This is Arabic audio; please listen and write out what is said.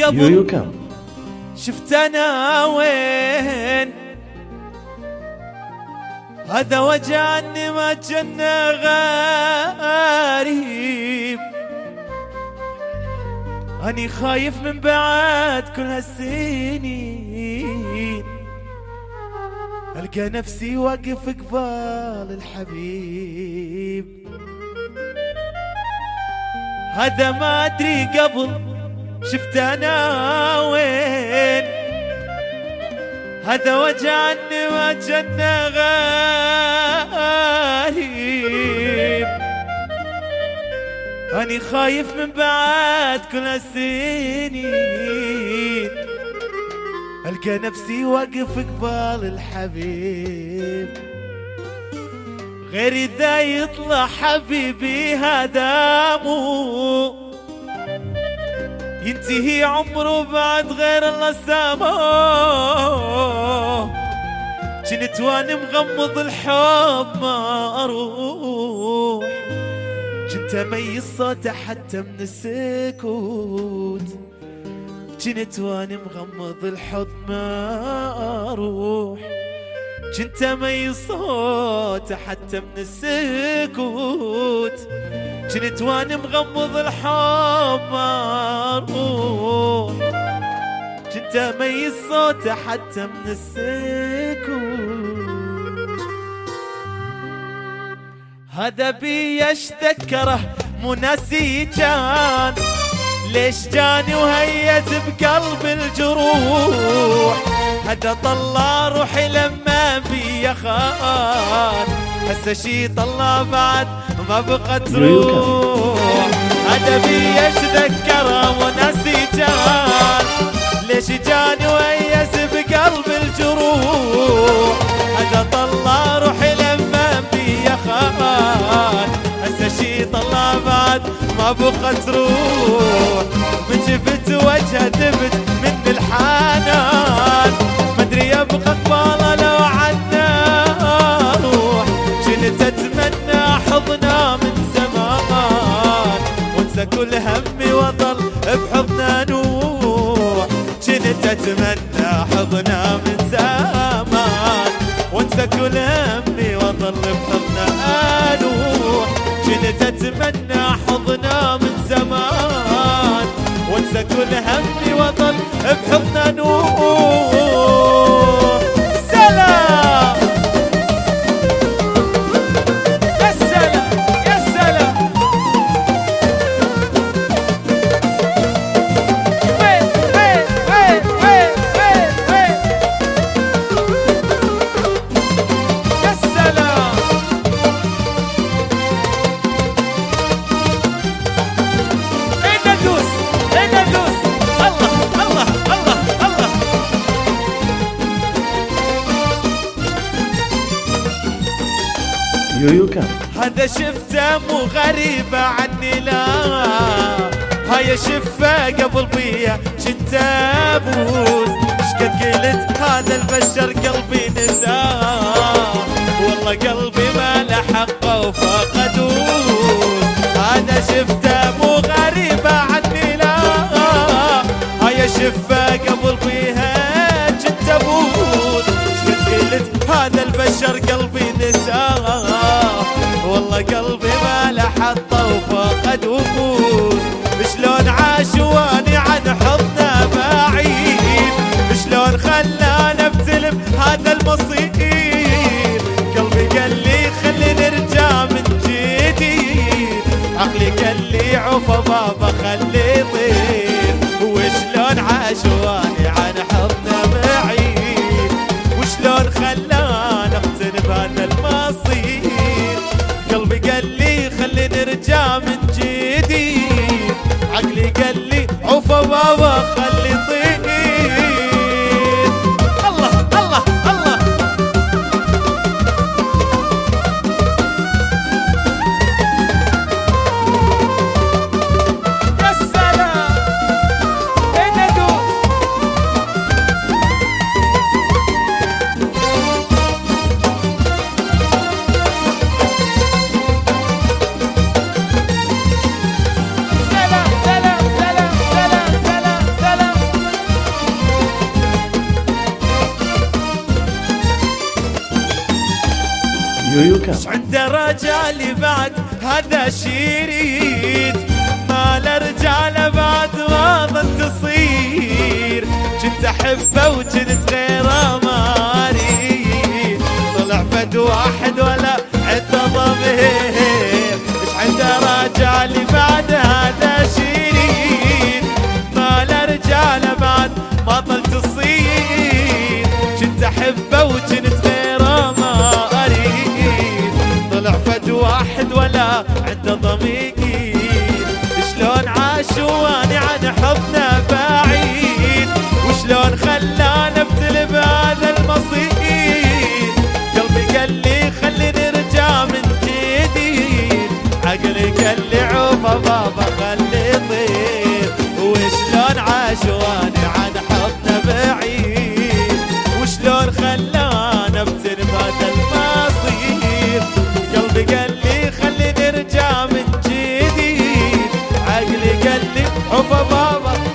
قبل شفت انا وين، هذا وجعني ما جنا غريب، اني خايف من بعد كل هالسنين القى نفسي واقف قبال الحبيب. هذا ما ادري قبل شفت انا وين، هذا وجعني ما جنا غريب، اني خايف من بعد كل هالسنين القى نفسي واقف قبال الحبيب. غير اذا يطلع حبيبي هذا مو ينتهي عمره بعد غير الله سامه. جنت وانا مغمض الحب ما اروح، جنت اميز صوته حتى من السكوت. جنت وانا مغمض الحب ما اروح، جنت اميز صوته حتى من السكوت. جنت وانا مغمض الحب ما اروح، جنت اميز صوته حتى من السكوت. هذا بي اشتكره مو ناسي كان، ليش جاني وهيت بقلب الجروح. هذا طلع روحي لما بي خان، هسه شي طلع بعد ما بقى تروح. هذا بي اتذكره وناسي جان، ليش جاني ويس بقلب الجروح. هذا طلع روحي لما بي خان، هسه شي طلع بعد ما بقى تروح. من شفت وجهه ذبت من الحنان، مدري يبقى قباله لو عنا روح. جنت اتمنى حضنا من زمان، وانسى كل همي واضل بحضنا نوح. جنت اتمنى حضنا من زمان، وانسى كل همي واضل بحضنا نوح. جنت اتمنى حضنا من زمان، وانسى كل همي واضل بحضنا نوح. سلام يا سلام يا سلام. وين وين وين وين وين وين يا سلام. اين ندوس اين ندوس. الله الله الله الله. هذا شفته مو غريبة عني لا، هاي شفه قبل بيا جنت ابوس. شقد قلت هذا البشر قلبي نساه، والله قلبي ما له حقه وفقدوس. هذا شفته مو غريبة عني لا، هاي شفه قبل بيها جنت ابوس. شقد قلت هذا البشر قلبي نساه، والله قلبي ما له حطه وفقد وفوز. شلون عاش واني عن حضنه بعيد، شلون خلانا ابتلم هذا المصير. قلبي قال لي خلي نرجع من جديد، عقلي قال لي عوفه بابا خلي يطير. وشلون عاش واني عن حضنه بعيد، وشلون خلانا اقتنب هذا المصير. قلبي قال لي خلي نرجع من جديد، يويو كام. عنده رجالي بعد هذا شيريد، ما له رجاله بعد ما ظل تصير، كنت احبه وكنت غيره ما اريد، طلع فد واحد ولا عنده ضمير. ايش عنده رجالي بعد هذا شيريد، ما له رجاله بعد ما ظل تصير، كنت احبه وكنت غيره ما اريد، طلع فد واحد ولا عنده ضمير. شلون عاش واني عن حضنه بعيد، وشلون خلانا ابتلي بهذا المصير، قلبي قال لي خلي نرجع من جديد، عقلي قال لي عوفه بابا خلي يطير. وشلون عاش واني عن حضنه بعيد، وشلون خلانا ابتلي بهذا المصير، قلبي قال لي خلي نرجع من جديد، عقلي قال لي عوفه بابا